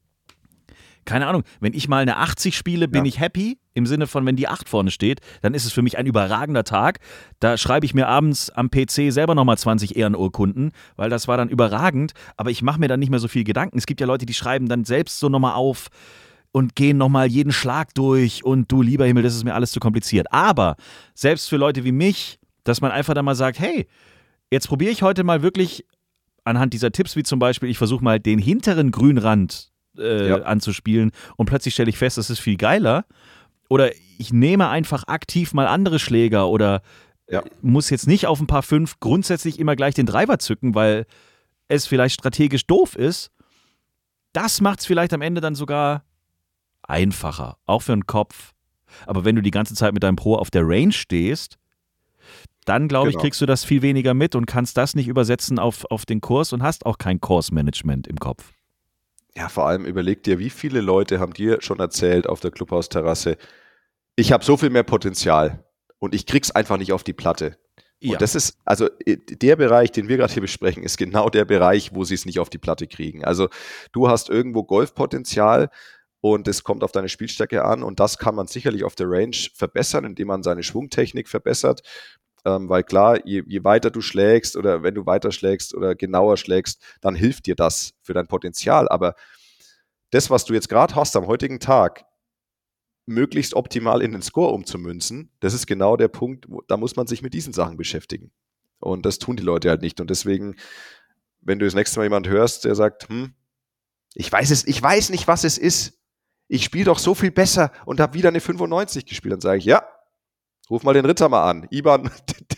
keine Ahnung, wenn ich mal eine 80 spiele, bin ich happy, im Sinne von, wenn die 8 vorne steht, dann ist es für mich ein überragender Tag. Da schreibe ich mir abends am PC selber nochmal 20 Ehrenurkunden, weil das war dann überragend, aber ich mache mir dann nicht mehr so viel Gedanken. Es gibt ja Leute, die schreiben dann selbst so nochmal auf und gehen nochmal jeden Schlag durch und du lieber Himmel, das ist mir alles zu kompliziert. Aber selbst für Leute wie mich, dass man einfach dann mal sagt, hey, jetzt probiere ich heute mal wirklich anhand dieser Tipps, wie zum Beispiel, ich versuche mal den hinteren Grünrand anzuspielen und plötzlich stelle ich fest, das ist viel geiler. Oder ich nehme einfach aktiv mal andere Schläger oder muss jetzt nicht auf ein paar 5 grundsätzlich immer gleich den Driver zücken, weil es vielleicht strategisch doof ist. Das macht es vielleicht am Ende dann sogar einfacher, auch für den Kopf. Aber wenn du die ganze Zeit mit deinem Pro auf der Range stehst, dann, glaube ich, kriegst du das viel weniger mit und kannst das nicht übersetzen auf den Kurs und hast auch kein Kursmanagement im Kopf. Ja, vor allem überleg dir, wie viele Leute haben dir schon erzählt auf der Clubhausterrasse, ich habe so viel mehr Potenzial und ich krieg's einfach nicht auf die Platte. Ja. Und das ist, also der Bereich, den wir gerade hier besprechen, ist genau der Bereich, wo sie es nicht auf die Platte kriegen. Also du hast irgendwo Golfpotenzial und es kommt auf deine Spielstärke an und das kann man sicherlich auf der Range verbessern, indem man seine Schwungtechnik verbessert. Weil klar, je weiter du schlägst oder wenn du weiter schlägst oder genauer schlägst, dann hilft dir das für dein Potenzial. Aber das, was du jetzt gerade hast am heutigen Tag, möglichst optimal in den Score umzumünzen, das ist genau der Punkt, da muss man sich mit diesen Sachen beschäftigen. Und das tun die Leute halt nicht. Und deswegen, wenn du das nächste Mal jemand hörst, der sagt, ich weiß nicht, was es ist. Ich spiele doch so viel besser und habe wieder eine 95 gespielt. Dann sage ich, ja, ruf mal den Ritter mal an. IBAN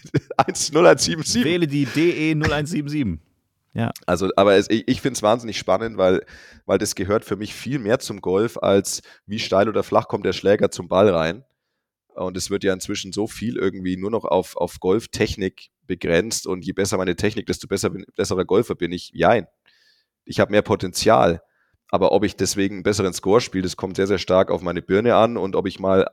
10177. Wähle die DE 0177. Ja. Also, aber ich finde es wahnsinnig spannend, weil das gehört für mich viel mehr zum Golf, als wie steil oder flach kommt der Schläger zum Ball rein. Und es wird ja inzwischen so viel irgendwie nur noch auf Golftechnik begrenzt und je besser meine Technik, desto besserer Golfer bin ich. Jein. Ich habe mehr Potenzial. Aber ob ich deswegen einen besseren Score spiele, das kommt sehr, sehr stark auf meine Birne an und ob ich mal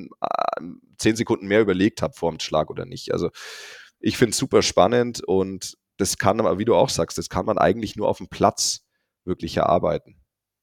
10 Sekunden mehr überlegt habe vor dem Schlag oder nicht. Also ich finde es super spannend und das kann aber, wie du auch sagst, das kann man eigentlich nur auf dem Platz wirklich erarbeiten.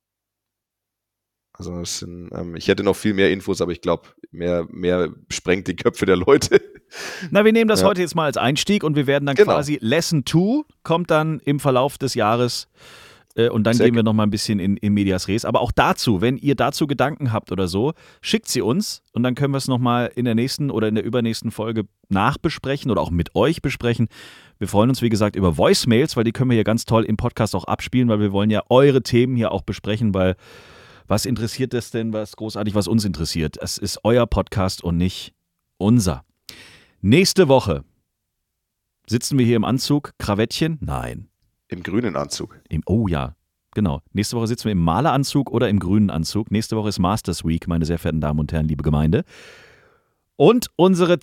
Also ich hätte noch viel mehr Infos, aber ich glaube, mehr sprengt die Köpfe der Leute. Na, wir nehmen das heute jetzt mal als Einstieg und wir werden dann quasi Lesson 2 kommt dann im Verlauf des Jahres. Und dann gehen wir noch mal ein bisschen in Medias Res. Aber auch dazu, wenn ihr dazu Gedanken habt oder so, schickt sie uns und dann können wir es noch mal in der nächsten oder in der übernächsten Folge nachbesprechen oder auch mit euch besprechen. Wir freuen uns, wie gesagt, über Voicemails, weil die können wir hier ganz toll im Podcast auch abspielen, weil wir wollen ja eure Themen hier auch besprechen, weil was interessiert das denn, was uns interessiert? Es ist euer Podcast und nicht unser. Nächste Woche sitzen wir hier im Anzug, Krawettchen? Nein. Im grünen Anzug. Oh ja, genau. Nächste Woche sitzen wir im Maleranzug oder im grünen Anzug. Nächste Woche ist Masters Week, meine sehr verehrten Damen und Herren, liebe Gemeinde. Und unsere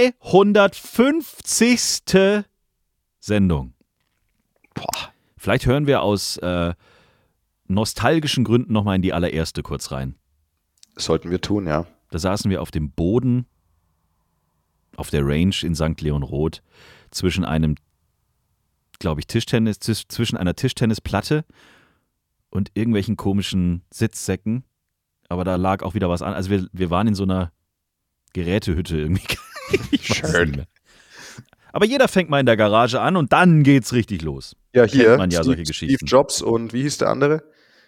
250. Sendung. Boah. Vielleicht hören wir aus nostalgischen Gründen nochmal in die allererste kurz rein. Das sollten wir tun, ja. Da saßen wir auf dem Boden, auf der Range in St. Leon Roth, zwischen einem zwischen einer Tischtennisplatte und irgendwelchen komischen Sitzsäcken. Aber da lag auch wieder was an. Also wir waren in so einer Gerätehütte irgendwie. Schön. Aber jeder fängt mal in der Garage an und dann geht's richtig los. Ja, hier, kennt man ja solche Geschichten. Steve Jobs und wie hieß der andere?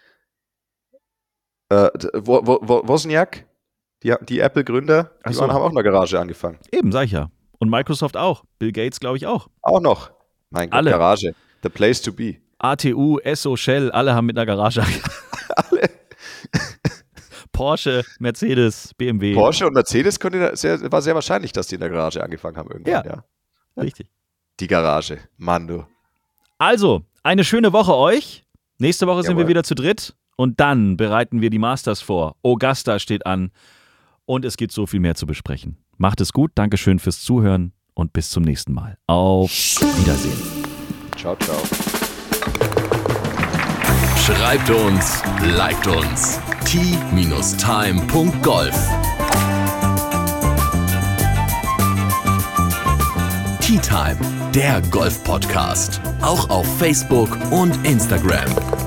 Wozniak, die Apple-Gründer, die haben auch in der Garage angefangen. Eben, sag ich ja. Und Microsoft auch. Bill Gates, glaube ich, auch. Auch noch. Mein Gott, alle. Garage. The place to be. ATU, Esso, Shell, alle haben mit einer Garage angefangen. Alle. Porsche, Mercedes, BMW. Porsche und Mercedes war sehr wahrscheinlich, dass die in der Garage angefangen haben irgendwann. Ja. Richtig. Die Garage. Mann, du. Also, eine schöne Woche euch. Nächste Woche sind wir wieder zu dritt. Und dann bereiten wir die Masters vor. Augusta steht an. und es gibt so viel mehr zu besprechen. Macht es gut, Dankeschön fürs Zuhören und bis zum nächsten Mal. Auf Wiedersehen. Ciao, ciao. Schreibt uns, liked uns. t-time.golf. Tea Time, der Golf-Podcast. Auch auf Facebook und Instagram.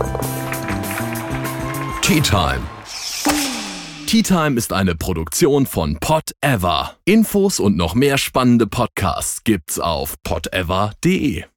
Tea Time. Tea Time ist eine Produktion von Pod Ever. Infos und noch mehr spannende Podcasts gibt's auf podever.de.